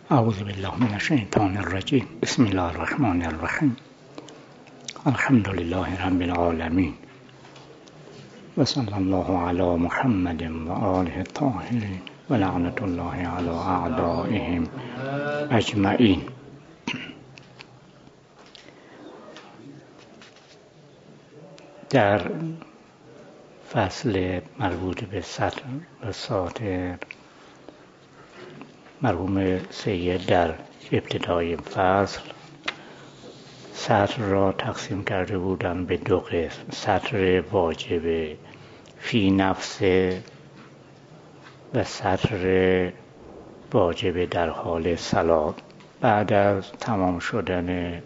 اعوذ بالله من الشیطان الرجیم. بسم الله الرحمن الرحیم. الحمد لله رب العالمین و صلی الله علی محمد و آله الطاهرین و لعنت الله علی اعدائهم اجمعین. در فصل مربوط به سطر و ساطر، مرحوم سید در ابتدای فصل سطر را تقسیم کرده بودند به دو قسم: سطر واجب فی نفسه و سطر واجب در حال صلات. بعد از تمام شدن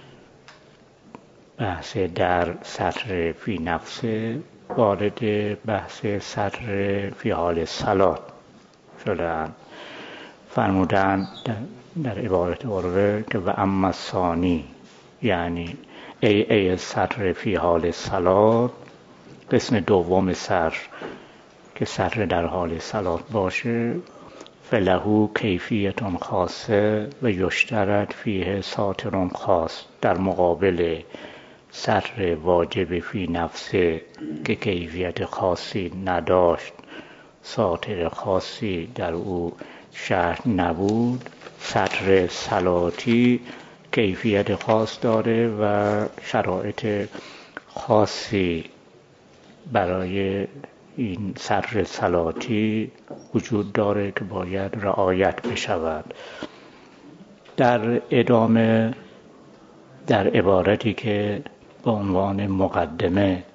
بحث در سطر فی نفسه وارد بحث سطر فی حال صلات شدند. فرمودند در عبارت عروه که و اما ثانی، یعنی ای سطر فی حال صلات، قسم دوم سطر که سطر در حال صلات باشه، فلهو کیفیت خاصه و یشترط فیه ساطر خاص، در مقابل سطر واجب فی نفسه که کیفیت خاصی نداشت، ساطر خاصی در او شرط نبود. سطر صلاتی کیفیت خاص داره و شرایط خاصی برای این سطر صلاتی وجود داره که باید رعایت بشود. در ادامه در عبارتی که به عنوان مقدمه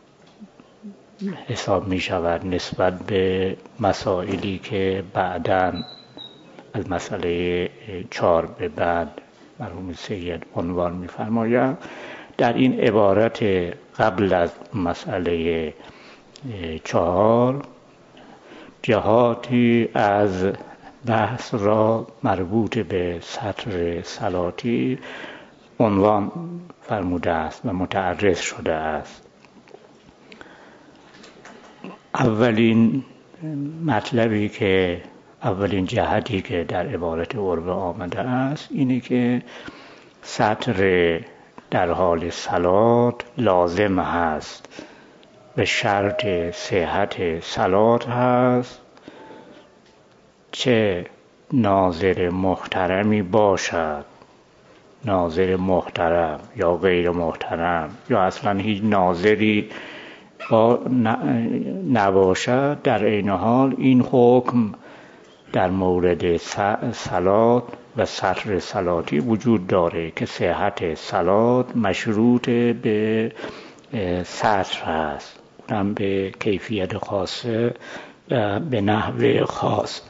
حساب می شود نسبت به مسائلی که بعداً از مسئله 4 به بعد مرحوم سید عنوان می فرماید، در این عبارت قبل از مسئله 4 جهاتی از بحث را مربوط به سطر صلاتی عنوان فرموده است و متعرض شده است. اولین مطلبی که اولین جهتی که در عبارت عروه آمده است اینه که سطر در حال صلات لازم هست و شرط صحت صلات هست، چه ناظر محترمی باشد، ناظر محترم یا غیر محترم یا اصلا هیچ ناظری نباشد، در عین حال این حکم در مورد صلات و سطر صلاتی وجود داره که صحت صلات مشروط به سطر هست، اونم به کیفیت خاصه و به نحو خاص.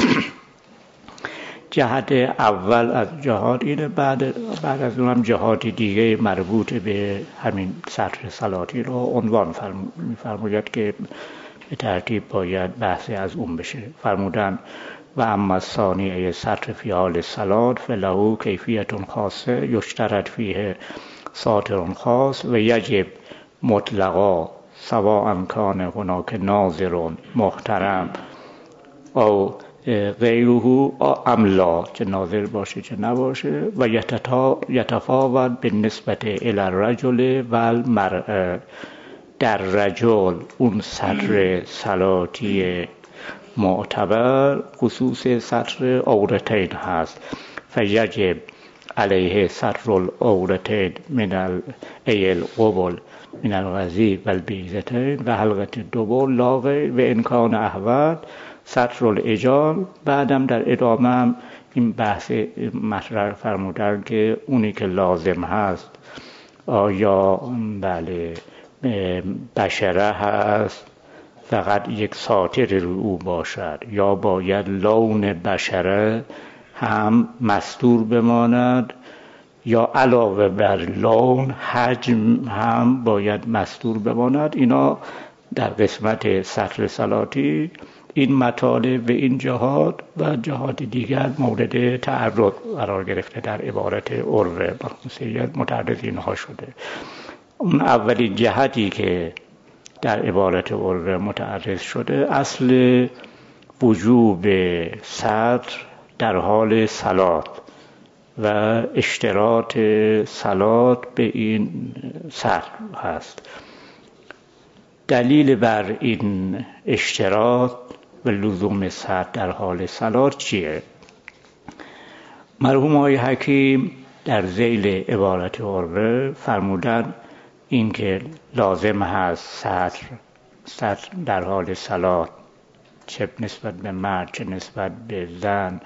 جهت اول از جهات اینه، بعد از اونم جهات دیگه مربوط به همین سطر صلاتی رو عنوان می‌فرماید که به ترتیب باید بحثی از اون بشه. فرمودن و اما ثانی ای سطر فی حال صلات فلهو کیفیت خاصه یشترط فیه ساطر خاص و یجب مطلقا سواء کان هناک ناظر محترم او غیره ام لا، چه ناظر باشه چه نباشه، و یتفاوت به نسبت الی الرجل و المرأة، در رجل اون سطر صلاتی معتبر خصوص سطر عورتین هست، فیجب علیه سطر العورتین من القبل من الغزی و البیضتین و حلقت الدبر لا غیر و امکان احوال سطر العجال. بعدم در ادامه هم این بحث مطرح فرمودن که اونی که لازم هست آیا بله بشره هست فقط یک ساطر رو او باشد یا باید لون بشره هم مستور بماند یا علاوه بر لون حجم هم باید مستور بماند. اینا در قسمت سطر صلاتی این مطالب و این جهات و جهات دیگر مورد تعرض قرار گرفته در عبارت عروه سید متعرض اینها شده. اون اولین جهتی که در عبارت عروه متعرض شده اصل وجوب سطر در حال صلات و اشتراط صلات به این سطر هست. دلیل بر این اشتراط و لزوم سطر در حال صلات چیه؟ مرحوم آقای حکیم در ذیل عبارت عربه فرمودن این که لازم هست سطر در حال صلات، چه نسبت به مرد چه نسبت به زن،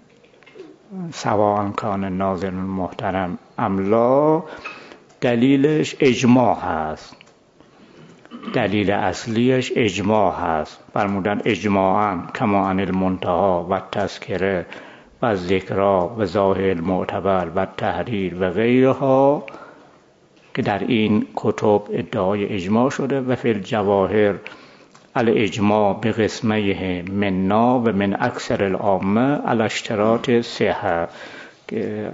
سواء کان ناظر محترم املا، دلیلش اجماع هست. دلیل اصلیش اجماع هست. فرمودن اجماعاً کما عن المنتهی و تذکره و ذکرا و ظاهر معتبر و تحریر و غیرها که در این کتب ادعای اجماع شده و فی الجواهر الاجماع به قسمه منا و من اکثر العامه علی اشتراط صحت، که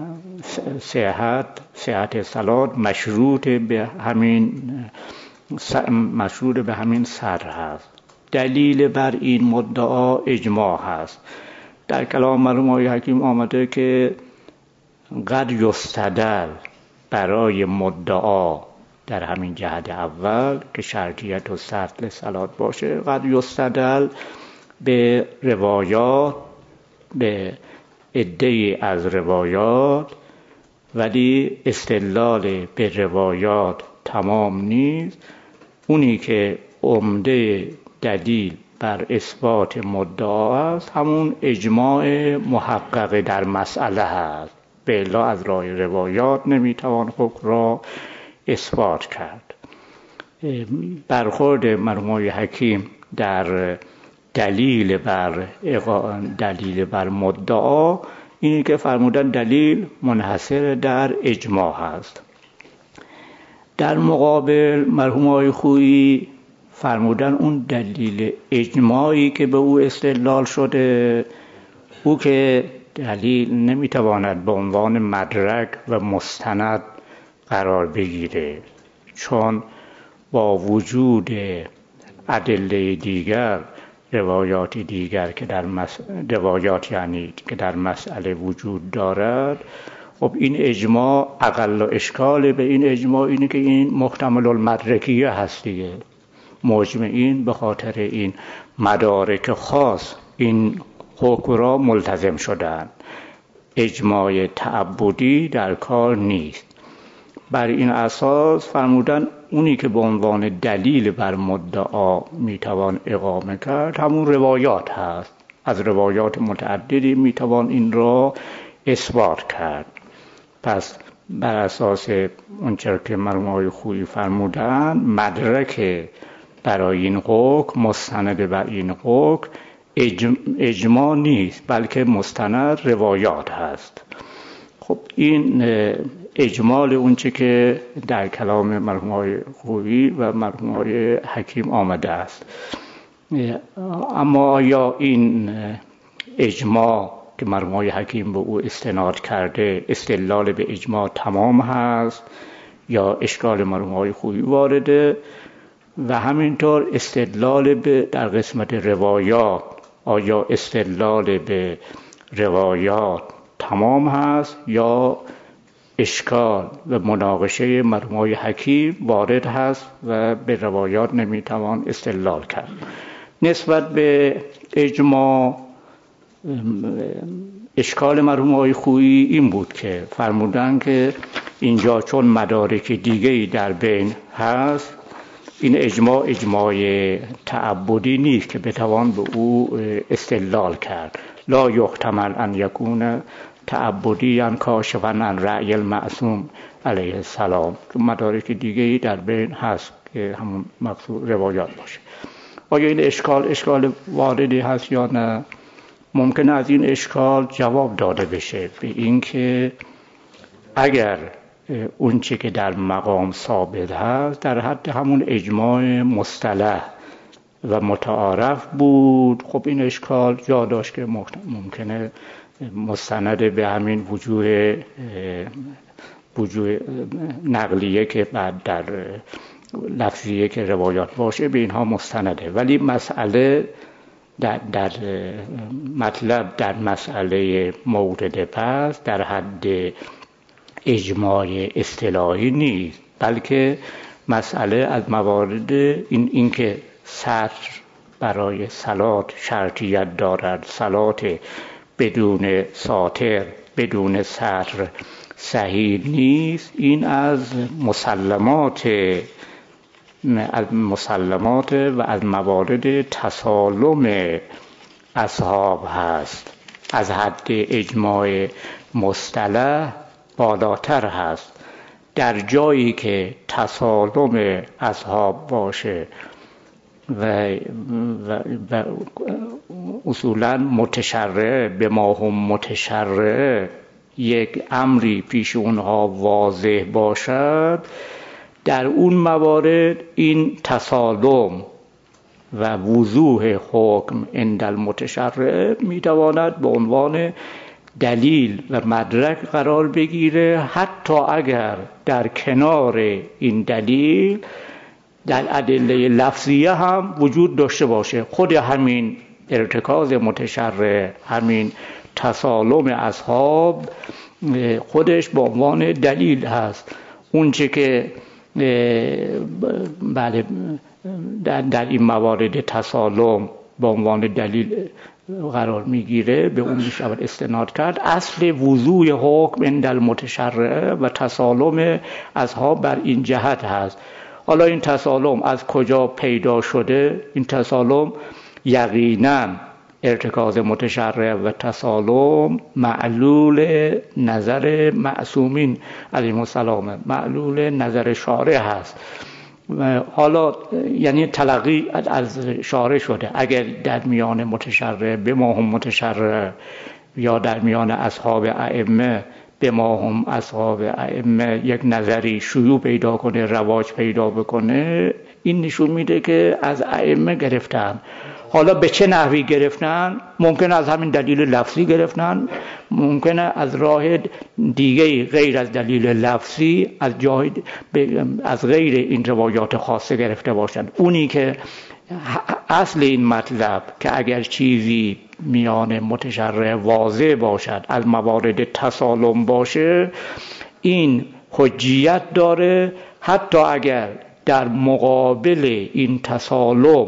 صحت صلات مشروط به همین سطر هست. دلیل بر این مدعا اجماع هست. در کلام مرحوم آقای حکیم آمده که قد یستدل برای مدعا در همین جهت اول که شرطیت و سطر صلات باشه، قد یستدل به روایات، به عده‌ای از روایات، ولی استدلال به روایات تمام نیست. اونی که عمده دلیل بر اثبات مدعا است همون اجماع محقق در مسئله هست. به الا از راه روایات نمیتوان حکم را اثبات کرد. برخورد مرحوم آقای حکیم در دلیل بر مدعا اینی که فرمودن دلیل منحصر در اجماع هست. در مقابل مرحوم آقای خویی فرمودن اون دلیل اجماعی که به او استدلال شده، او که دلیل نمیتواند به عنوان مدرک و مستند قرار بگیره، چون با وجود ادله دیگر، روایات دیگر که در مسئله وجود دارد، خب این اجماع اقل اشکال به این اجماع اینه که این محتمل المدرکیه هست دیگه. مجمعین به خاطر این مدارک خاص این حکم را ملتزم شدند. اجماع تعبدی در کار نیست. بر این اساس فرمودن اونی که به عنوان دلیل بر مدعا میتوان اقامه کرد همون روایات هست. از روایات متعددی میتوان این را اثبات کرد. پس بر اساس اونچه که مرحوم آقای خویی فرمودن، مدرک برای این حکم، مستند بر این حکم اجماع نیست، بلکه مستند روایات هست. خب این اجمال اونچه که در کلام مرحوم آقای خویی و مرحوم آقای حکیم آمده است. اما آیا این اجماع که مرحوم آقای حکیم به او استناد کرده استدلال به اجماع تمام هست یا اشکال مرحوم آقای خویی وارده؟ و همینطور استدلال به در قسمت روایات، آیا استدلال به روایات تمام هست یا اشکال و مناقشه مرحوم آقای حکیم وارد هست و به روایات نمیتوان استدلال کرد؟ نسبت به اجماع اشکال مرحوم آقای خویی این بود که فرمودن که اینجا چون مدارک دیگه‌ای در بین هست، این اجماع تعبدی نیست که بتوان به او استدلال کرد. لا یحتمل ان یکون تعبدیاً کاشفاً عن رأی المعصوم علیه السلام. چون مدارک دیگه‌ای در بین هست که همون مقصود روایات باشه. آیا این اشکال واردی هست یا نه؟ ممکنه از این اشکال جواب داده بشه به این که اگر اون چه که در مقام ثابت هست در حد همون اجماع مصطلح و متعارف بود، خب این اشکال جا داشت که ممکنه مستند به همین وجوه نقلیه که بعد در لفظیه که روایات باشه به اینها مستنده. ولی مسئله در مطلب در مسئله مورد پس در حد اجماع اصطلاحی نیست، بلکه مسئله از موارد این که سطر برای صلات شرطیت دارد، صلات بدون ساتر بدون سطر صحیح نیست، این از مسلمات و از موارد تسالم اصحاب هست، از حد اجماع مصطلح بالاتر هست. در جایی که تسالم اصحاب باشه و اصولا متشرع به ما هم متشرع یک امری پیش اونها واضح باشد، در اون موارد این تسالم و وضوح حکم عند المتشرع میتواند به عنوان دلیل و مدرک قرار بگیره، حتی اگر در کنار این دلیل در ادله لفظیه هم وجود داشته باشه. خود همین ارتکاز متشرع، همین تسالم اصحاب خودش به عنوان دلیل هست. اون چه که بله در این موارد تسالم به عنوان دلیل قرار میگیره به اون میشود استناد کرد. اصل وضوح حکم عند المتشرع و تسالم اصحاب بر این جهت هست. حالا این تسالم از کجا پیدا شده؟ این تسالم یقینا ارتکاز متشرع و تسالم معلول نظر معصومین علیهم السلام، معلول نظر شارع هست. حالا یعنی تلقی از شارع شده. اگر در میان متشرع به ما هم متشرع یا در میان اصحاب ائمه به ما هم اصحاب ائمه یک نظری شیوع پیدا کنه، رواج پیدا بکنه، این نشون میده که از ائمه گرفتن. حالا به چه نحوی گرفتن؟ ممکنه از همین دلیل لفظی گرفتن، ممکنه از راه دیگه غیر از دلیل لفظی از غیر این روایات خاصه گرفته باشند. اونی که اصل این مطلب که اگر چیزی میان متشرع واضح باشد، از موارد تسالم باشه، این حجیت داره، حتی اگر در مقابل این تسالم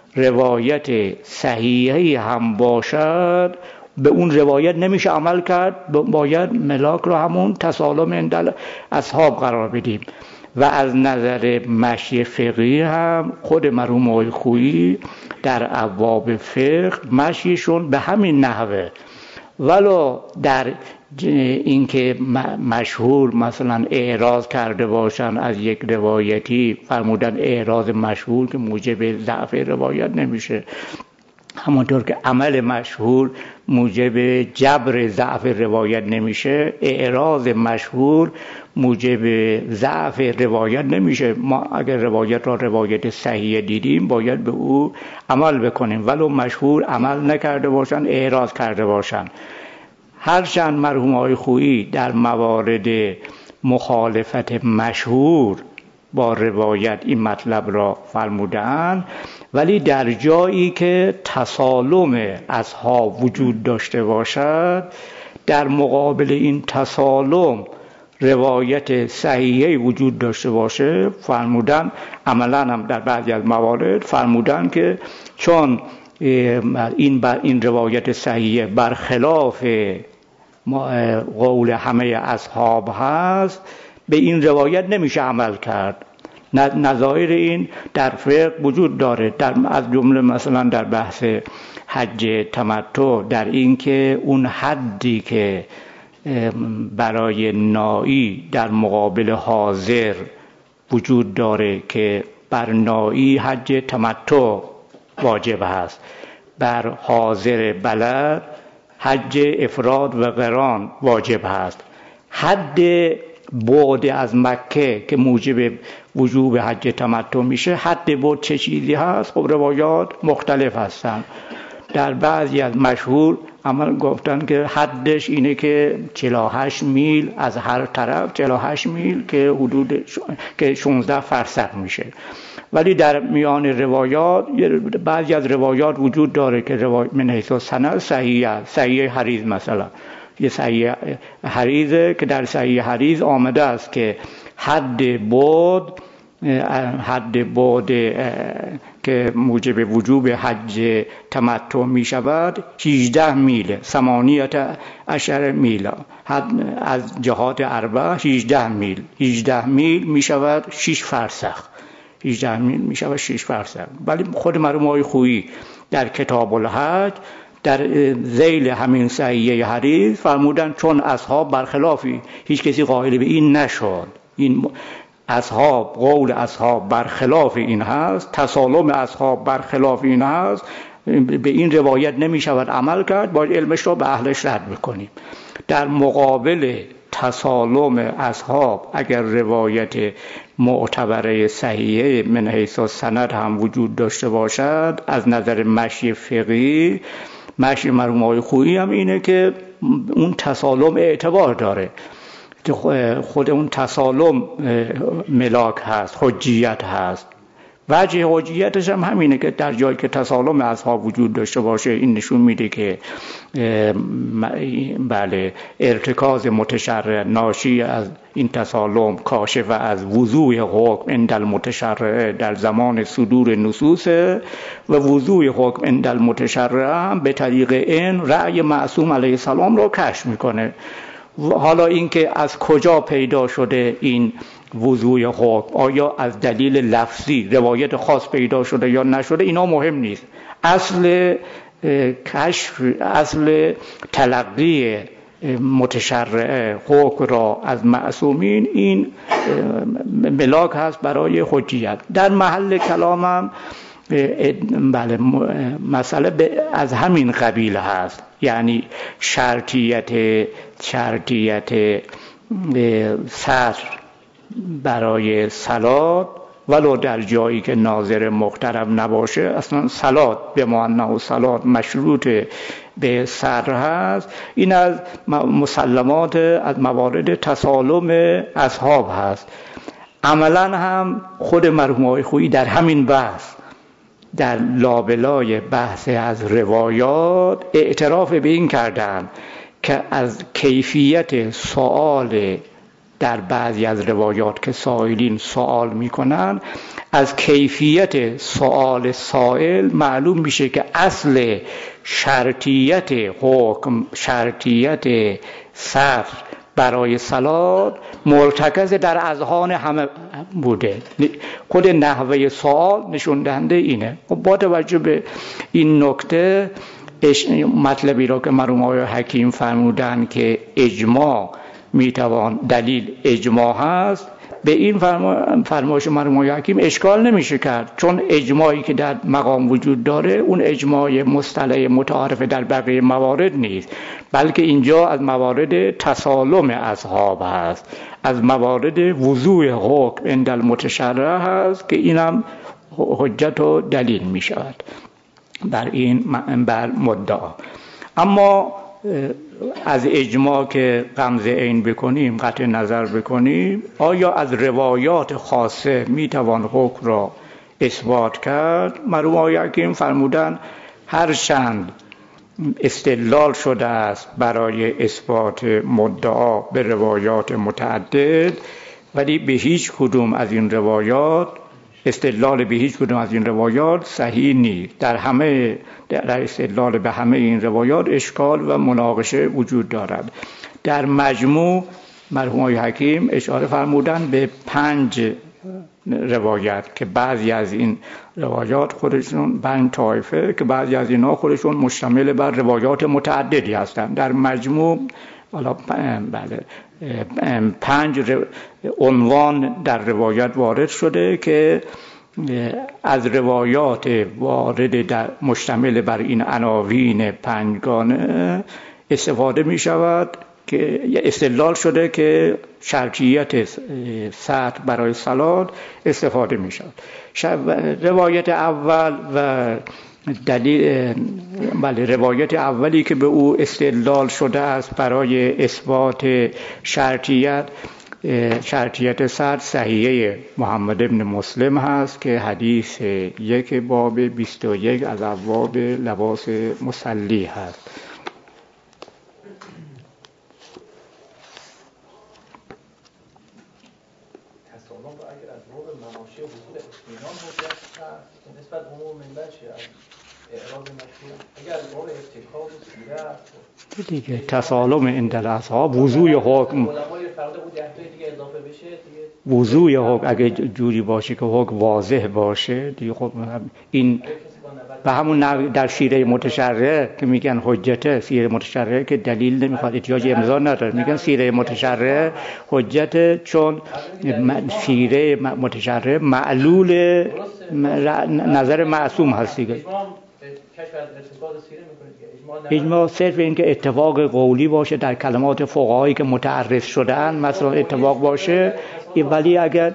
روایت صحیحی هم باشد، به اون روایت نمیشه عمل کرد، باید ملاک رو همون تسالم عند اصحاب قرار بدیم. و از نظر مشی فقهی هم خود مرحوم آقای خویی در ابواب فقه مشیشون به همین نحوه، ولو در اینکه مشهور مثلا اعراض کرده باشن از یک روایتی، فرمودن اعراض مشهور که موجب ضعف روایت نمیشه، همونطور که عمل مشهور موجب جبر ضعف روایت نمیشه، اعراض مشهور موجب ضعف روایت نمیشه. ما اگر روایت را روایت صحیح دیدیم باید به او عمل بکنیم، ولو مشهور عمل نکرده باشن، اعراض کرده باشن. هرچند مرحوم آقای خویی در موارد مخالفت مشهور با روایت این مطلب را فرمودند، ولی در جایی که تسالم اصحاب وجود داشته باشد، در مقابل این تسالم روایت صحیحی وجود داشته باشه، فرمودن عملا هم در بعضی از موارد فرمودن که چون این روایت صحیحه برخلاف قول همه اصحاب هست، به این روایت نمیشه عمل کرد. نظایر این در فقه وجود داره، از جمله مثلا در بحث حج تمتع، در این که اون حدی که برای نائی در مقابل حاضر وجود داره که بر نائی حج تمتع واجب هست، بر حاضر بلد حج افراد و قران واجب هست. حد بعد از مکه که موجب وجوب حج تمتع میشه، حد بعد چه چیزی هست؟ خب روایات مختلف هستند. در بعضی از مشهور اما گفتن که حدش اینه که 48 میل از هر طرف، 48 میل که حدود که 16 فرسخ میشه. ولی در میان روایات بعضی از روایات وجود داره که من حیث السند صحیح حریز مثلا یه صحیح حریزه که در صحیح حریز آمده است که حد بعد که موجب وجوب حج تمتع می شود 18 میل، 18 میل از جهات اربع 18 میل می شود 6 فرسخ. 18 میل می شود 6 فرسخ. ولی خود مرحوم آقای خویی در کتاب الحج در ذیل همین صحیح حدیث فرمودن چون اصحاب برخلافی هیچ کسی قائل به این نشد، این قول اصحاب برخلاف این هست، تسالم اصحاب برخلاف این هست، به این روایت نمی شود عمل کرد، باید علمش را به اهلش رد بکنیم. در مقابل تسالم اصحاب اگر روایت معتبره صحیحه من حیث السند هم وجود داشته باشد، از نظر مشی فقهی مشی مرحوم آقای خویی هم اینه که اون تسالم اعتبار داره، خود اون تسالم ملاک هست، حجیت هست. وجه حجیتش هم همینه که در جایی که تسالم اصحاب وجود داشته باشه این نشون میده که بله ارتکاز متشرع ناشی از این تسالم کاشف از وضوح حکم عند المتشرع در زمان صدور نصوص و وضوح حکم عند المتشرع هم به طریق این رأی معصوم علیه السلام رو کشف میکنه. حالا اینکه از کجا پیدا شده این وضوح حکم، آیا از دلیل لفظی روایت خاص پیدا شده یا نشده، اینا مهم نیست. اصل کشف، اصل تلقی متشرع حکم را از معصومین این ملاک هست برای حجیت. در محل کلامم بله مسئله از همین قبیل هست، یعنی شرطیت سطر برای صلات ولو در جایی که ناظر محترم نباشه، اصلا صلات به معنی و صلات مشروط به سطر هست. این از مسلمات، از موارد تسالم اصحاب هست. عملا هم خود مرحوم آقای خویی در همین بحث، در لابلای بحث از روایات اعتراف به این کردن که از کیفیت سوال در بعضی از روایات که سائلین سوال میکنن، از کیفیت سوال سائل معلوم میشه که اصل شرطیت حکم، شرطیت صرف برای صلات مرتکز در اذهان همه بوده. خود نحوه سوال نشون دهنده اینه. با توجه به این نکته مطلبی را که مرحوم آقای حکیم فرمودن که اجماع میتوان دلیل اجماع هست، به این فرمایش مرحوم آقای حکیم اشکال نمیشه کرد، چون اجماعی که در مقام وجود داره اون اجماع مصطلح متعارف در بقیه موارد نیست، بلکه اینجا از موارد تسالم اصحاب هست، از موارد وضوح حکم عند المتشرع هست که اینم حجت و دلیل می شود بر مدعا. اما از اجماع که غمز عین بکنیم، قطع نظر بکنیم، آیا از روایات خاصه میتوان حکم را اثبات کرد؟ مرحوم آقای حکیم فرمودن هرچند استدلال شده است برای اثبات مدعا به روایات متعدد، ولی به هیچ کدوم از این روایات استدلال به هیچ کدوم از این روایات صحیح نیست. در استدلال به همه این روایات اشکال و مناقشه وجود دارد. در مجموع مرحوم آقای حکیم اشاره فرمودن به 5 روایت که بعضی از این روایات خودشون 5 طایفه که بعضی از اینا خودشون مشتمل بر روایات متعددی هستند. در مجموع حالا 5 عنوان در روایت وارد شده که از روایات وارد در مشتمل بر این عناوین 5گانه استفاده می شود که استدلال شده که شرطیت سطر برای صلات استفاده می شود. روایت اول و دلیل بله روایت اولی که به او استدلال شده است برای اثبات شرطیت صد صحیحه محمد ابن مسلم هست که حدیث 1 باب 21 از ابواب لباس مصلی هست. نسبت عموم منبر چیه؟ اعراض مشهور اگر باب ابتکار و سیرت دیگه تسالم عند الاصحاب وضوی حکم علمای فردا بود 10 دیگه اضافه بشه دیگه وضوی حکم اگه جوری باشه که حکم واضح باشه دیگه خب این به همون در سیره متشرع که میگن حجته، سیره متشرع که دلیل نمیخواد احتیاج امضا نداره، میگن سیره متشرع حجته چون سیره متشرع معلول نظر معصوم هست دیگه. اجماع صرف این که اتفاق قولی باشه در کلمات فقهایی که متعرض شدن مثلا اتفاق باشه، ولی اگر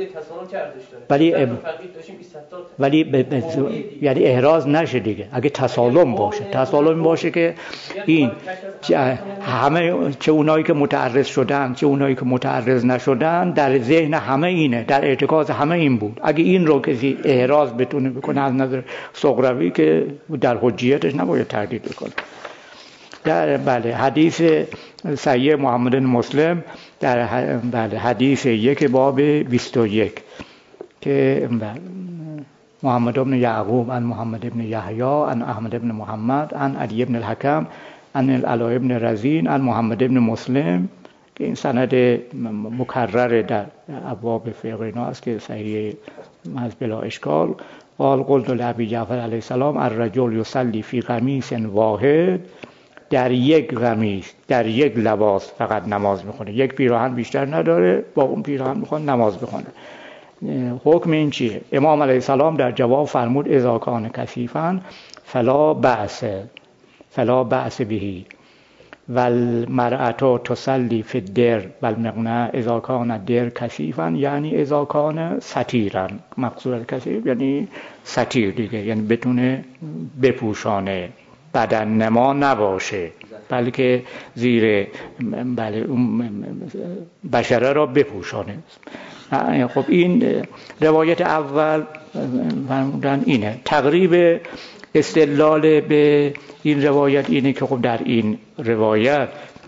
یعنی احراز نشه دیگه. اگه تسالم باشه که این همه چه اونایی که متعرض شدن چه اونایی که متعرض نشدن در ذهن همه اینه، در ارتکاز همه این بود. اگه این رو کسی احراز بتونه بکنه از نظر سغراوی که در حجیتش نباید تردید بکنه. در بله حدیث صحیح محمد بن مسلم در بله حدیث 1 باب 21 که محمد بن یعقوب عن محمد بن یحیی عن احمد بن محمد عن علی بن الحکم عن العلاء بن رزین عن محمد بن مسلم که این سند مکرر در ابواب فقه اینا است که صحیح محض بلا اشکال. قال قلت لابی جعفر علیه السلام الرجل یصلی فی قمیص واحد، در یک قمیص در یک لباس فقط نماز میخونه، یک پیراهن بیشتر نداره، با اون پیراهن میخواد نماز بخونه. حکم این چیه؟ امام علیه السلام در جواب فرمود اذا کان کثیفا فلا بأس بهی والمرأة تصلی فی الدر والمغنى اذا کان الدر کثیفا یعنی اذا کان ستیرا. مقصود کثیف یعنی ستیر دیگه، یعنی بتونه بپوشانه، بدن نما نباشه بلکه زیر بله بشره را بپوشانه. خب این روایت اول فرمودن اینه. تقریب استدلال به این روایت اینه که خب در این روایت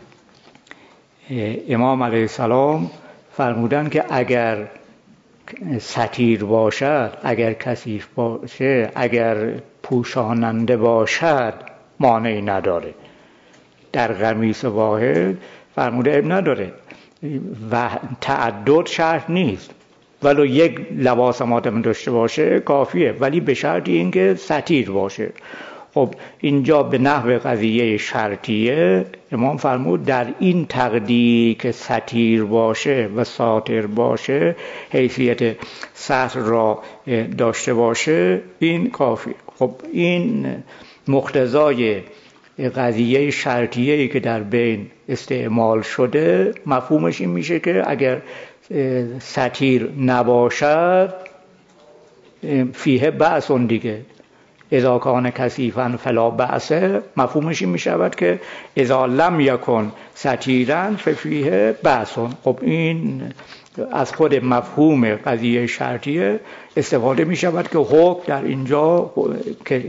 امام علیه السلام فرمودن که اگر ستیر باشد، اگر کثیف باشه، اگر پوشاننده باشد مانعی نداره. در قمیص واحد فرموده اب نداره و تعدد شرط نیست، ولو یک لباس ماتم داشته باشه کافیه، ولی به شرط اینکه ستیر باشه. خب اینجا به نحو قضیه شرطیه امام فرمود در این تقدیر که ستیر باشه و ساتر باشه، حیثیت ستر را داشته باشه، این کافی. خب این مقتضای قضیه شرطیه‌ای که در بین استعمال شده مفهومش این میشه که اگر ستیر نباشد فیه بأس دیگه، اذا کان کثیفا فلا بأس، مفهومش این میشود که اذا لم یکن ستیرا ففیه بأس. خب این از خود مفهوم قضیه شرطیه استفاده می شود که حکم در اینجا که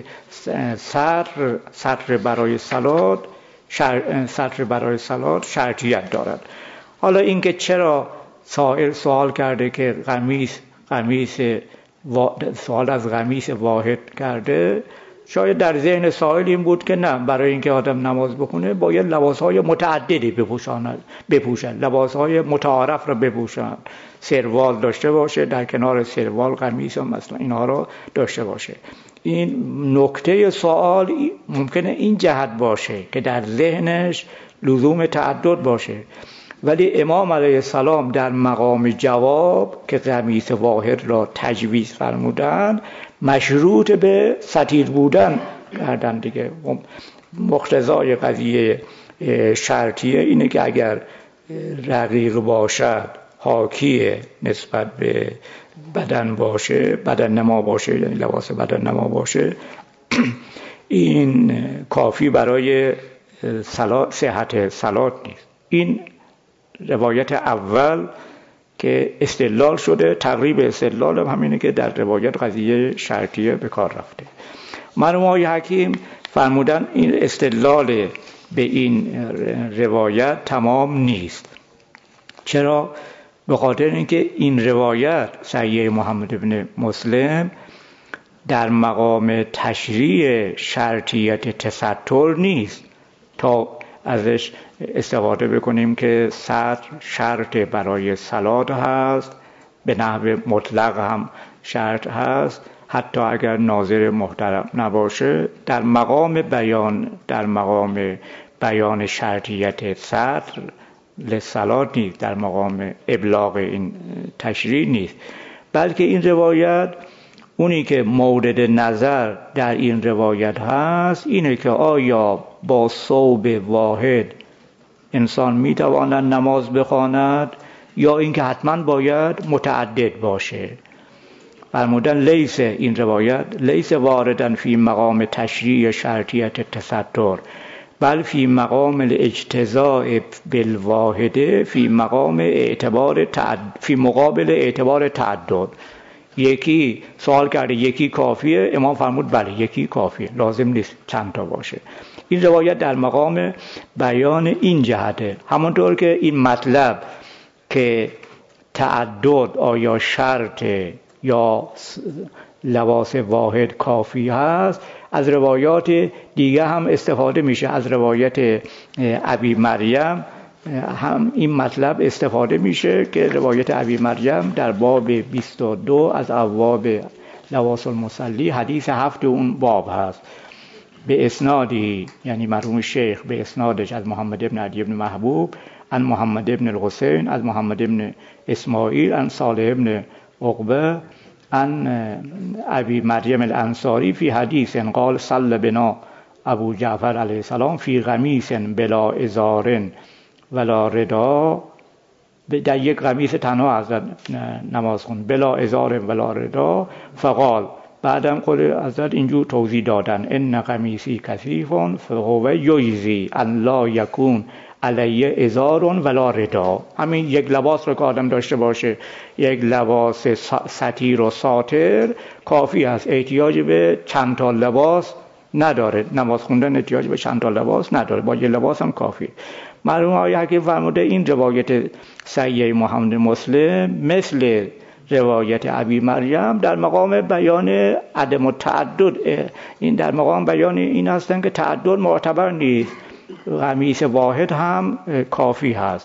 سطر برای صلات شرطیت دارد. حالا اینکه چرا سائل سوال کرده که سوال از قمیص واحد کرده، شاید در ذهن سائل این بود که نه، برای اینکه آدم نماز بخونه باید لباسهای متعددی بپوشد، لباسهای متعارف را بپوشد، سروال داشته باشه، در کنار سروال قمیص هم مثلا اینها را داشته باشه. این نکته سوال ممکنه این جهت باشه که در ذهنش لزوم تعدد باشه، ولی امام علیه السلام در مقام جواب که قمیص واحد را تجویز فرمودن مشروط به ستیر بودن کردن دیگه. مقتضای قضیه شرطیه اینه که اگر رقیق باشد، حاکی نسبت به بدن باشه، بدن نما باشه، یعنی لباس بدن نما باشه، این کافی برای صحت صلات نیست. این روایت اول که استدلال شده، تقریب استدلال هم همینه که در روایت قضیه شرطیه به کار رفته. مرحوم آقای حکیم فرمودن این استدلال به این روایت تمام نیست. چرا؟ به خاطر اینکه این روایت صحیح محمد ابن مسلم در مقام تشریع شرطیت تستر نیست تا ازش استفاده بکنیم که ستر شرط برای صلات هست، به نحو مطلق هم شرط هست، حتی اگر ناظر محترم نباشه. در مقام بیان شرطیت ستر للصلات نیست، در مقام ابلاغ این تشریع نیست، بلکه این روایت اونی که مورد نظر در این روایت هست اینه که آیا با ثوب واحد انسان میتواند نماز بخواند یا اینکه حتما باید متعدد باشه. فرمودن لیس، این روایت لیس واردن فی مقام تشریع شرطیت تستر بل فی مقام الاجتزاء بالواحده فی مقابل اعتبار تعدد. یکی سوال کرده یکی کافیه، امام فرمود بله یکی کافیه، لازم نیست چند تا باشه. این روایت در مقام بیان این جهته، همونطور که این مطلب که تعدد آیا شرط یا لباس واحد کافی هست از روایات دیگه هم استفاده میشه. از روایت ابی مریم هم این مطلب استفاده میشه که روایت ابی مریم در باب 22 از ابواب لباس المصلی حدیث 7 اون باب هست، به اسنادی یعنی مرحوم شیخ به اسنادش از محمد ابن علی ابن محبوب عن محمد ابن الحسین از محمد ابن اسماعیل عن صالح ابن عقبه عن ابی مریم الانصاری فی حدیث قال صلی بنا ابو جعفر علیه السلام فی قمیص بلا ازار ولا ردا، در یک قمیص تنها حضرت نماز خوند، بلا ازار ولا ردا. فقال بعدم خود حضرت اینجور توضیح دادن ان قمیصی کثیف فهو یجزی ان لا یکون علیه ازار ولا ردا. همین یک لباس رو که آدم داشته باشه، یک لباس ستیر و ساتر کافی است، احتیاج به چند تا لباس نداره. نماز خوندن احتیاج به چند تا لباس نداره، با یک لباس هم کافی. مرحوم آقای حکیم فرموده این روایت صحیح محمد مسلم مثل روایت ابی مریم در مقام بیان عدم التعدد، این در مقام بیان این هستن که تعدد معتبر نیست، قمیص واحد هم کافی هست.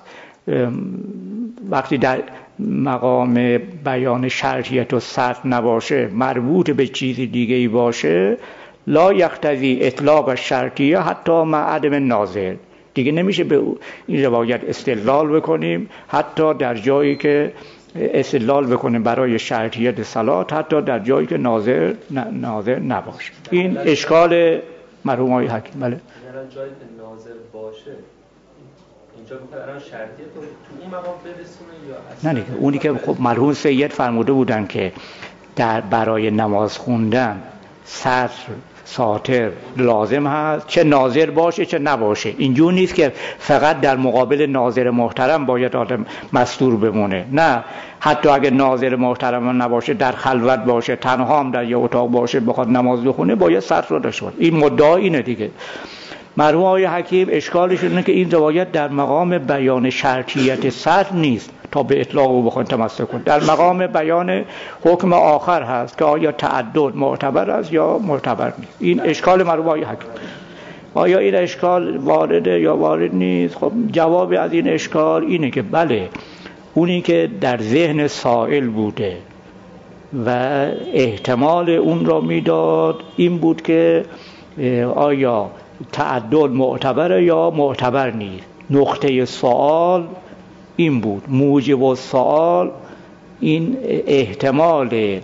وقتی در مقام بیان شرطیت و ستر نباشه، مربوط به چیز دیگه‌ای باشه، لا یقتضی اطلاق شرطیه حتی مع عدم ناظر، دیگه نمیشه به این روایت استدلال بکنیم حتی در جایی که استدلال بکنیم برای شرطیت صلات، حتی در جایی که ناظر نباشه. این اشکال مرحوم آقای حکیم. بله جایی که ناظر باشه اینجا بخواد شرطیت رو تو اون مقام برسونه یا نه دیگه، اونی که خب مرحوم سید فرموده بودن که در برای نماز خوندن ستر ساتر لازم هست، چه ناظر باشه چه نباشه. اینجور نیست که فقط در مقابل ناظر محترم باید آدم مستور بمونه، نه، حتی اگه ناظر محترم نباشه، در خلوت باشه، تنها هم در یه اتاق باشه بخواد نماز بخونه، باید ستر رو داشته باشه. این مدعا اینه دیگه. مرحوم آقای حکیم اشکالش اینه که این روایت در مقام بیان شرطیت ستر نیست تا به اطلاق رو بخواید تمسک کنید، در مقام بیان حکم آخر هست که آیا تعدد معتبر است یا معتبر نیست. این اشکال مرحوم آقای حکیم. آیا این اشکال وارده یا وارد نیست؟ خب جواب از این اشکال اینه که بله، اونی که در ذهن سائل بوده و احتمال اون را میداد این بود که آیا تعدد معتبره یا معتبر نیست. نقطه سوال این بود، موجب السؤال این احتمال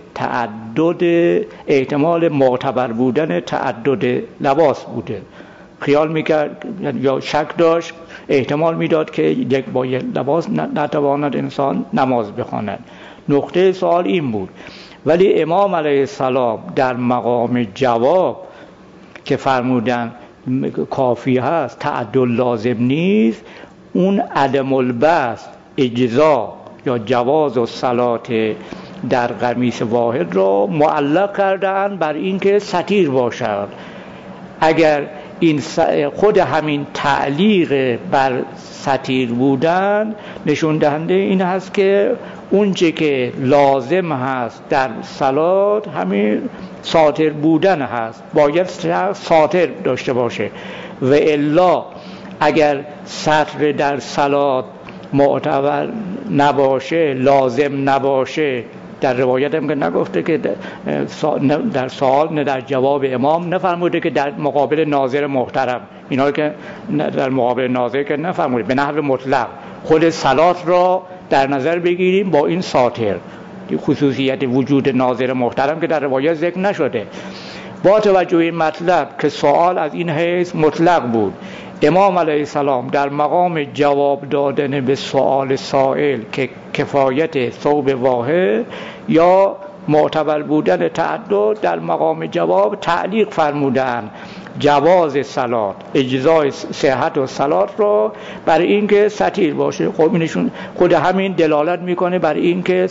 معتبر بودن تعدد لباس بوده. خیال میکرد یا شک داشت، احتمال میداد که یک با یک لباس نتواند انسان نماز بخواند. نقطه سوال این بود. ولی امام علیه السلام در مقام جواب که فرمودن کافی هست، تعدل لازم نیست، اون عدم البست اجزا یا جواز و صلات در قمیص واحد رو معلق کردن بر اینکه ستیر باشد. اگر این خود همین تعلیق بر ستیر بودن نشون دهنده این هست که اونچه که لازم هست در صلات همین ساتر بودن هست، باید ساتر داشته باشه. و الا اگر سطر در صلات معتبر نباشه، لازم نباشه، در روایت هم که نگفته که در سوال نه در جواب امام نفرموده که در مقابل ناظر محترم، اینا که در مقابل ناظر که نفرموده، به نحو مطلق خود صلات را در نظر بگیریم با این ساتر، خصوصیت وجود ناظر محترم که در روایت ذکر نشده. با توجه این مطلب که سوال از این حیث مطلق بود، امام علیه السلام در مقام جواب دادن به سوال سائل که کفایت ثوب واحد یا معتبر بودن تعدد، در مقام جواب تعلیق فرمودن جواز صلات، اجزای صحت و صلات رو بر اینکه ستیر باشه. خب اینشون خود همین دلالت میکنه بر اینکه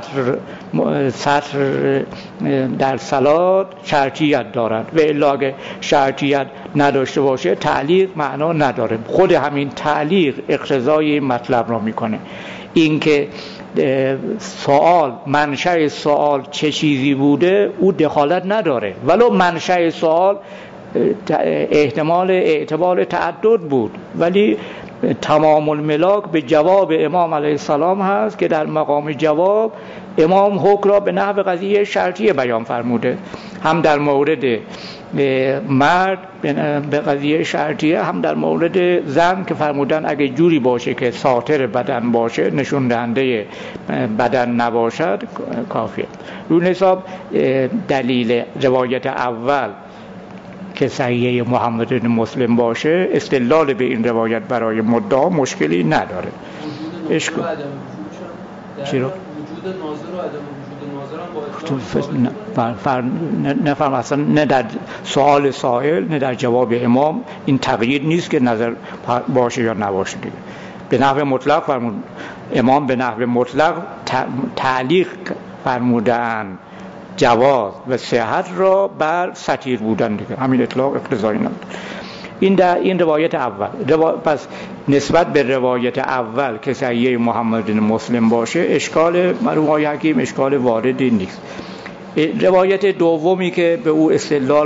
سطر در صلات شرطیت دارد و الا اگه شرطیت نداشته باشه تعلیق معنا نداره. خود همین تعلیق اقتضای مطلب را میکنه. اینکه سوال، منشأ سوال چه چیزی بوده او دخالت نداره، ولو منشأ سوال احتمال اعتبار تعدد بود، ولی تمام الملاک به جواب امام علیه السلام هست که در مقام جواب امام حکم را به نحو قضیه شرطیه بیان فرموده، هم در مورد مرد به قضیه شرطیه، هم در مورد زن که فرمودن اگه جوری باشه که ساتر بدن باشه، نشون دهنده بدن نباشد، کافیه. رو حساب دلیل روایت اول که صحیح محمد بن مسلم باشه، استدلال به این روایت برای مدعا مشکلی نداره. وجود ناظر و عدم وجود ناظر هم با نفهم اصلا، نه در سوال سائل نه در جواب امام این تغییر نیست که نظر باشه یا نباشه دیگه. به نحو مطلق فرمود امام، به نحو مطلق تعلیق فرمودن جواز و صحت را بر ستیر بودن دیگه، همین اطلاق اقتضایی نداره. این در این روایت اول. پس نسبت به روایت اول که صحیح محمد بن مسلم باشه، اشکال مرحوم حکیم اشکال واردی نیست. روایت دومی که به او استدلال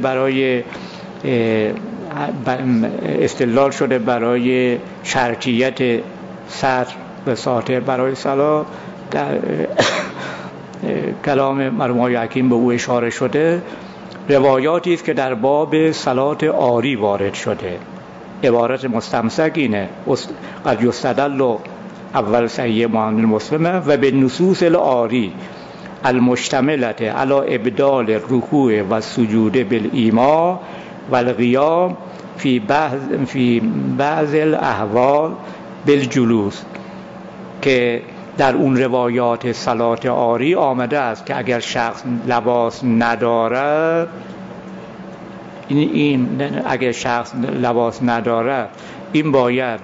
شده برای شرطیت سطر و ساتر برای صلاة، در کلام مرحوم حکیم به او اشاره شده، روایاتی است که در باب صلات عاری وارد شده. عبارت مستمسک اینه: قد یستدل اول صحیح محمد بن مسلم و به نصوص العاری المشتملة علی ابدال الرکوع و سجود بالایما و القیام فی بعض الاحوال بالجلوس، که در اون روایات صلات عاری آمده است که اگر شخص لباس ندارد، اگر شخص لباس ندارد این باید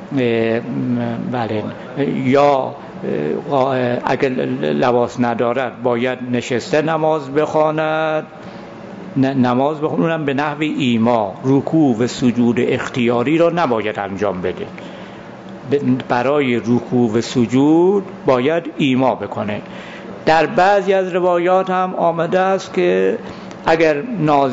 بله، یا اگر لباس ندارد باید نشسته نماز بخواند، اونم به نحو ایما، رکوع و سجود اختیاری را نباید انجام بده. برای رکوع و سجود باید ایما بکنه. در بعضی از روایات هم آمده است که اگر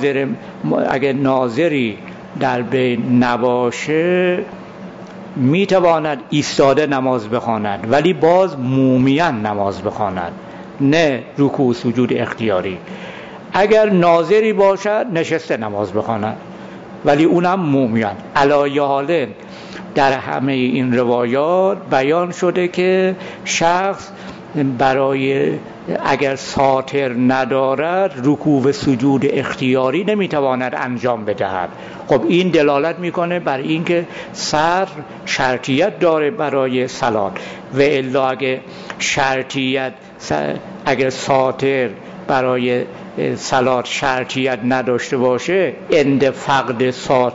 ناظری در بین نباشه میتواند ایستاده نماز بخواند، ولی باز مومیان نماز بخواند، نه رکوع و سجود اختیاری. اگر ناظری باشد نشسته نماز بخواند، ولی اونم مومیان. علی حال در همه این روایات بیان شده که شخص برای اگر ساتر ندارد رکوع و سجود اختیاری نمیتواند انجام بدهد. خب این دلالت میکنه بر اینکه سطر شرطیت داره برای صلات، و الا اگر شرطیت، اگر ساتر برای صلات شرطیت نداشته باشه، عند فقد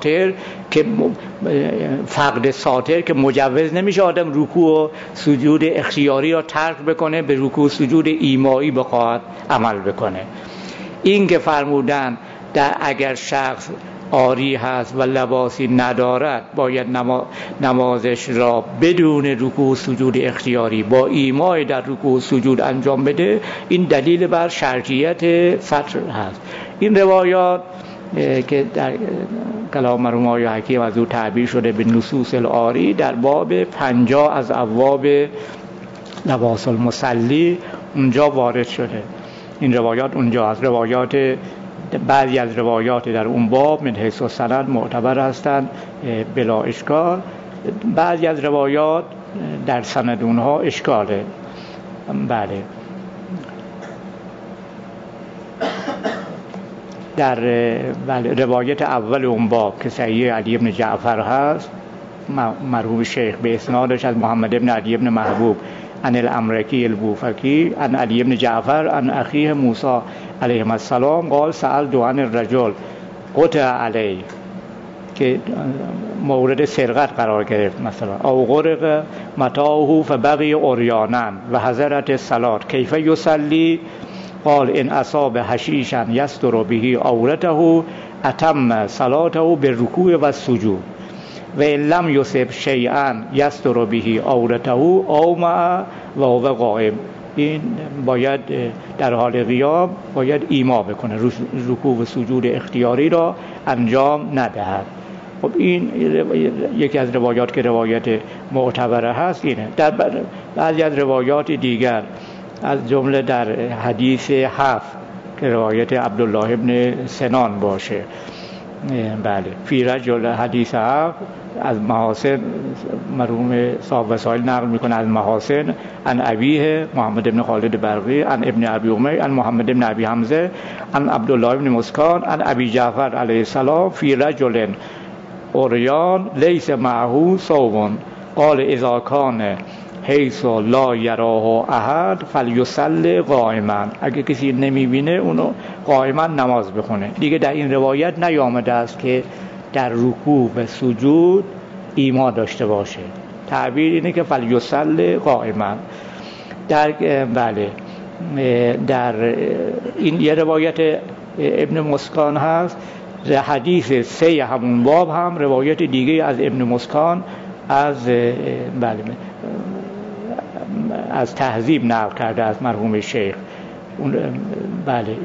ساتر که مجوز نمیشه آدم رکوع و سجود اختیاری را ترک بکنه، به رکوع و سجود ایمایی بخواد عمل بکنه. این که فرمودن در اگر شخص عاری هست و لباسی ندارد باید نمازش را بدون رکوع و سجود اختیاری با ایمای در رکوع و سجود انجام بده، این دلیل بر شرطیت سطر هست. این روایات که در کلام مرحوم آقای حکیم از او تعبیر شده به نصوص العاری، در باب 50 از ابواب لباس المصلی اونجا وارد شده. این روایات اونجا از روایات، بعضی از روایات در اون باب من حیث السند معتبر هستند بلا اشکال، بعضی از روایات در سند اونها اشکاله. بله، در روایت اول اون باب که صحیح علی بن جعفر هست، مرحوم شیخ به اسنادش از محمد بن علی بن محبوب عن الامرکی البوفکی عن علی بن جعفر عن اخیه موسی علیه السلام قال سألت عن الرجل قطع علیه، که مورد سرقت قرار گرفت مثلا، او غرق متاعه فبقی عریانا و حضرت الصلاة کیف یصلی؟ قال ان اصاب حشیشا یستر به عورته اتم صلاته بالرکوع و السجود و ان لم یصب شیئا یستر به عورته اومع و هو قائم. این باید در حال قیام باید ایما بکنه، رکوع و سجود اختیاری را انجام ندهد. خب این یکی از روایات که روایت معتبره هست اینه. در بعضی از روایات دیگر از جمله در حدیث 7 که روایت عبدالله ابن سنان باشه، بله، فی رجل حدیث 7 از محاسن، مرحوم صاحب وسائل نقل میکنه از محاسن عن ابیه محمد ابن خالد برقی عن ابن ابی امیه عن محمد ابن ابی حمزه عن عبدالله ابن مسکان عن ابی جعفر علیه السلام فی رجل عریان لیس معه ثوب قال اذا کان حیث لا یراه احد فلیصلی قائما، اگه کسی نمیبینه اونو قائما نماز بخونه. دیگه در این روایت نیامده است که در رکوع و سجود ایما داشته باشه، تعبیر اینه که فلیصلی قائما. بله، در این یه روایت ابن مسکان هست. در حدیث 3 همون باب هم روایت دیگه از ابن مسکان از تهذیب نقل کرده از مرحوم شیخ، بله،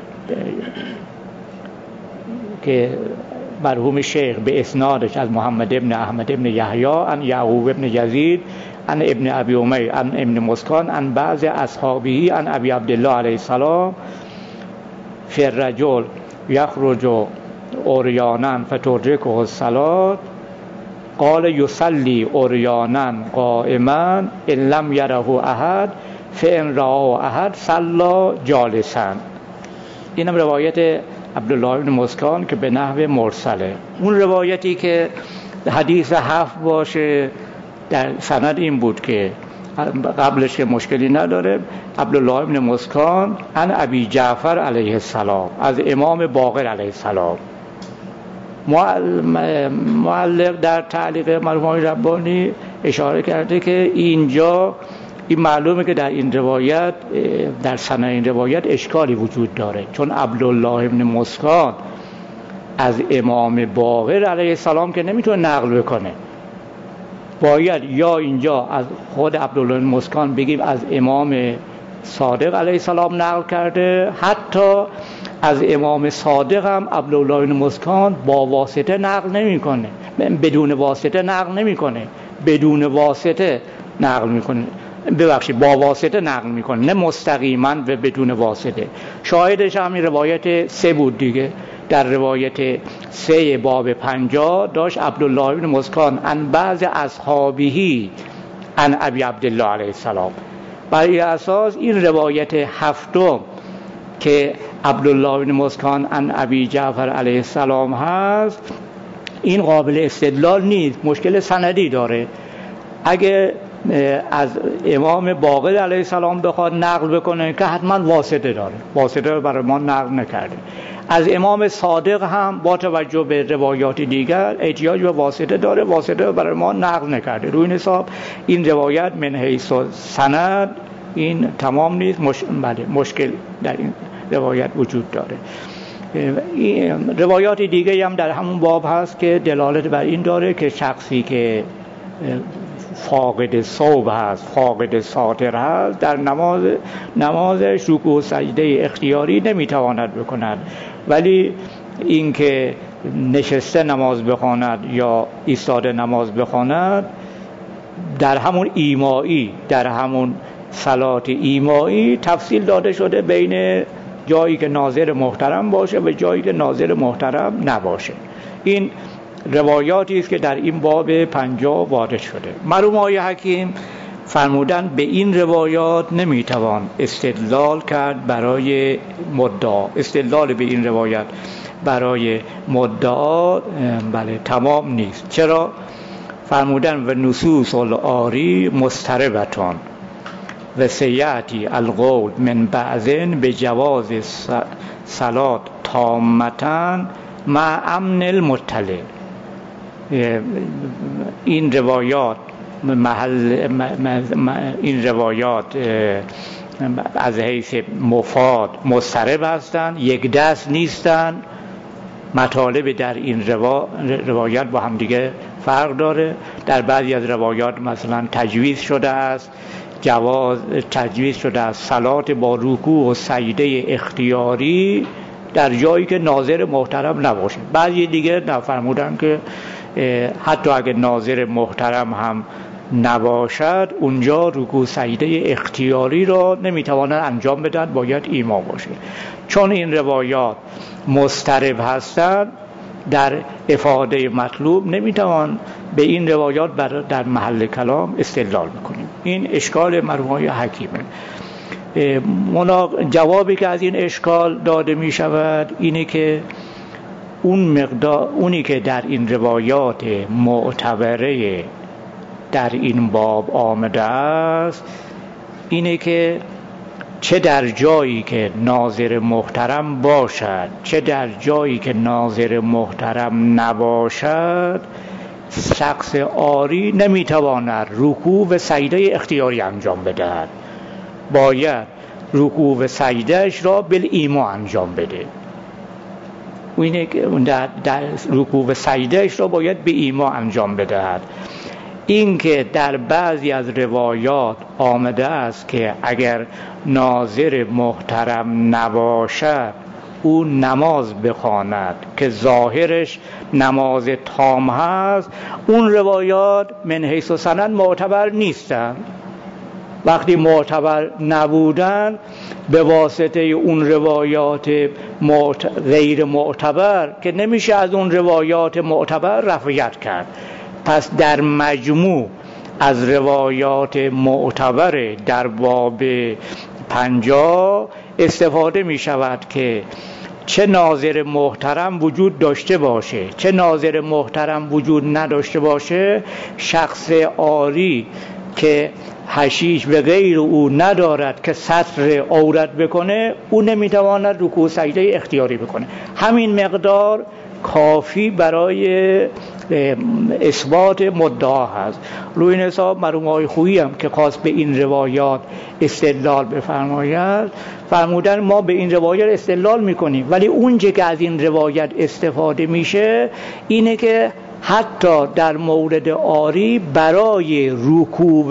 که مرحوم شیخ به اسنادش از محمد ابن احمد ابن یحیی عن یعقوب ابن یزید عن ابن ابی امیه عن ابن مسکان عن بعض اصحابه عن ابی عبدالله علیه السلام فی الرجل یخرج عریانا فتدرکه الصلاة قال یصلی عریانا قائما ان لم یره احد فان رآه احد صلی جالسا. اینم روایت عبدالله بن مسکان که به نحو مرسله. اون روایتی که حدیث 7 باشه در سند این بود که قبلش که مشکلی نداره، عبدالله بن مسکان عن ابی جعفر علیه السلام، از امام باقر علیه السلام. معلق در تعلیق مرحوم ربانی اشاره کرده که اینجا این معلومه که در این روایت، در سند این روایت اشکالی وجود داره، چون عبدالله بن مسکان از امام باقر علیه السلام که نمیتونه نقل بکنه، باید یا اینجا از خود عبدالله بن مسکان بگیم از امام صادق علیه السلام نقل کرده. حتی از امام صادق هم عبدالله بن مسکان با واسطه نقل نمیکنه، بدون واسطه نقل نمیکنه، بدون واسطه نقل میکنه، ببخشید با واسطه نقل میکنه، نه مستقیما و بدون واسطه. شاهدش همین روایت 3 بود دیگه. در روایت 3 باب 50 داشت عبدالله بن مسکان عن بعض اصحابه عن ابی عبدالله علیه السلام. برای اساس این روایت 7 که عبدالله بن مسکان عن ابی جعفر علیه السلام هست، این قابل استدلال نیست، مشکل سندی داره. اگه از امام باقر علیه السلام بخواد نقل بکنه که حتما واسطه داره، واسطه رو برای ما نقل نکرده. از امام صادق هم با توجه به روایات دیگر احتیاج به واسطه داره، واسطه رو برای ما نقل نکرده. روی این حساب این روایت من حیث سند این تمام نیست، مشکل در این روایت وجود داره. روایات دیگه هم در همون باب هست که دلالت بر این داره که شخصی که فاقد صوب هست، فاقد ساتر هست، در نمازش رکوع و سجده اختیاری نمیتواند بکند، ولی اینکه نشسته نماز بخواند یا ایستاده نماز بخواند در همون ایمایی، در همون صلات ایمایی تفصیل داده شده بین جایی که ناظر محترم باشه و جایی که ناظر محترم نباشه. این روایاتی است که در این باب 50 وارد شده. مرحوم حکیم فرمودن به این روایات نمیتوان استدلال کرد برای مدعا. استدلال به این روایت برای مدعا تمام نیست. چرا؟ فرمودن و نصوص الآری مضطربتان و سیاتی القول من بعضن به جواز صلات تامتن مع امن المطلع. این روایات این روایات از حیث مفاد مضطرب هستند، یک دست نیستند. مطالب در این روایات با هم دیگه فرق داره. در بعضی از روایات مثلا تجویز شده است، تجویز شده است صلات با رکوع و سجده اختیاری در جایی که ناظر محترم نباشه. بعضی دیگه فرمودن که حتی اگر ناظر محترم هم نباشد اونجا رکوع سجده اختیاری را نمیتوانند انجام بدن، باید ایما باشه. چون این روایات مضطرب هستند در افاده مطلوب نمیتوان به این روایات در محل کلام استدلال بکنیم. این اشکال مرحوم حکیمه. جوابی که از این اشکال داده می شود اینه که اونی که در این روایات معتبره در این باب آمده است اینه که چه در جایی که ناظر محترم باشد چه در جایی که ناظر محترم نباشد شخص عاری نمیتواند رکوع و سجده اختیاری انجام بدهد، باید رکوع و سجدهش را بالایما انجام بده. اینه که در رکوع و سجدهش را باید به ایما انجام بدهد. این که در بعضی از روایات آمده است که اگر ناظر محترم نباشد او نماز بخواند که ظاهرش نماز تام هست، اون روایات من حیث سند معتبر نیستند. وقتی معتبر نبودن به واسطه اون روایات غیر معتبر که نمیشه از اون روایات معتبر رفعیت کرد. پس در مجموع از روایات معتبر در باب 50 استفاده می شود که چه ناظر محترم وجود داشته باشه چه ناظر محترم وجود نداشته باشه، شخص عاری که حشیش به غیر او ندارد که ستر عورت بکنه او نمیتواند رکوع سجده اختیاری بکنه. همین مقدار کافی برای اثبات مدعا هست. روی این حساب مرحوم آقای خویی هم که خواست به این روایات استدلال بفرماید فرمودن ما به این روایات استدلال میکنیم، ولی اونچه که از این روایت استفاده میشه اینه که حتی در مورد عاری برای رکوع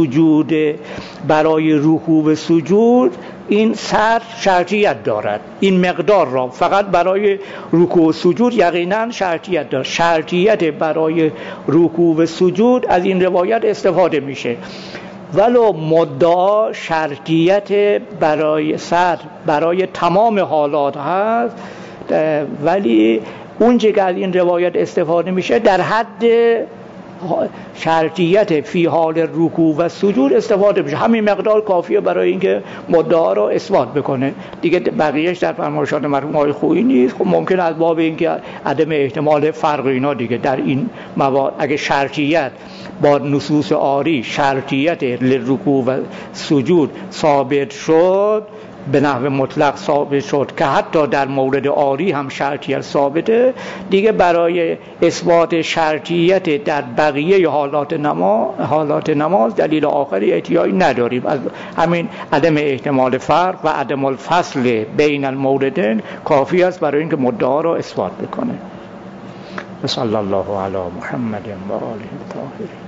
و سجود این شرطیت دارد. این مقدار را فقط برای رکوع و سجود یقینا شرطیت دارد. شرطیت برای رکوع و سجود از این روایت استفاده میشه، ولو مدعا شرطیت برای تمام حالات هست، ولی اون چه که از این روایت استفاده میشه در حد شرطیت فی حال رکوع و سجود استفاده بشه. همین مقدار کافیه برای اینکه مدعا رو اثبات بکنه دیگه. بقیهش در فرمایشات مرحوم آقای خویی نیست. خب ممکن از باب اینکه عدم احتمال فرق اینا دیگه در این مواد اگه شرطیت با نصوص عاری شرطیت لرکوع و سجود ثابت شد، به نحو مطلق ثابت شد که حتی در مورد عاری هم شرطیت ثابته دیگه، برای اثبات شرطیت در بقیه حالات نماز دلیل آخری احتیاجی نداریم. از همین عدم احتمال فرق و عدم الفصل بین الموردین کافی است برای اینکه مدعا را اثبات بکنه. صلی الله علی محمد و آله الطاهرین.